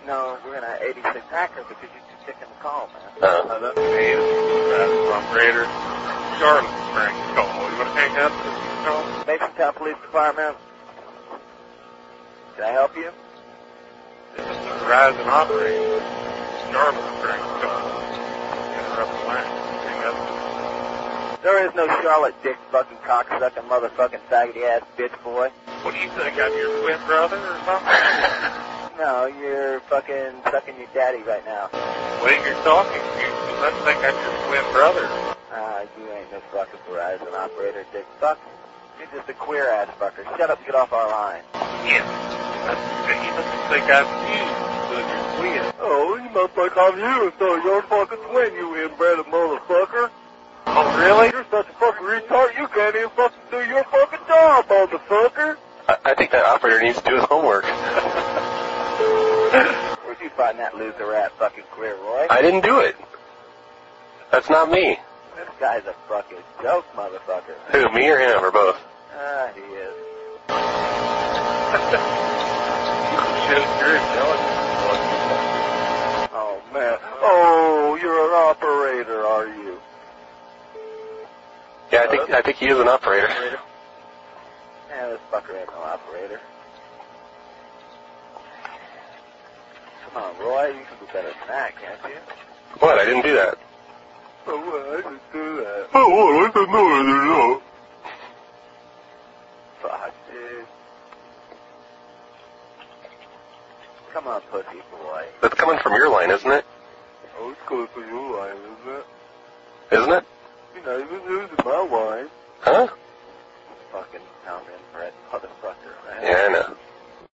No, we're gonna 86 Hacker because you just took in the call, man. That's me. That's operator. Charlotte Springs call. You want to hang up this call? Masontown Police Department. Can I help you? This is the Verizon operator. Charlotte Springs call. Interrupt the line. Hang up. There is no Charlotte dick fucking cocksucking motherfucking faggoty ass bitch boy. What do you think? I'm your twin brother or something? No, you're fucking sucking your daddy right now. The way you're talking, you must think I'm your twin brother. You ain't no fucking Verizon operator, dick fuck. You're just a queer ass fucker. Shut up and get off our line. Yeah. You must think I'm you, so you're twin. Oh, you must think I'm you, so you're fucking twin, you inbred motherfucker. Oh, really? You're such a fucking retard, you can't even fucking do your fucking job, motherfucker. I think that operator needs to do his homework. Where'd you find that loser rat fucking queer, Roy? I didn't do it. That's not me. This guy's a fucking joke, motherfucker. Who, me or him, or both? He is. Shit, you're intelligent. Oh, man. Oh, you're an operator, are you? Yeah, I think he is an operator. Yeah, this fucker ain't no operator. Come on, Roy, you can do better than that, can't you? What? I didn't do that. Oh, well, I didn't do that. Oh, what? I didn't know anything. Fuck, dude. Come on, pussy boy. That's coming from your line, isn't it? Oh, it's going for your line, isn't it? Isn't it? You're not even using my line. Huh? Fucking pound inbred motherfucker, man. Yeah, I know.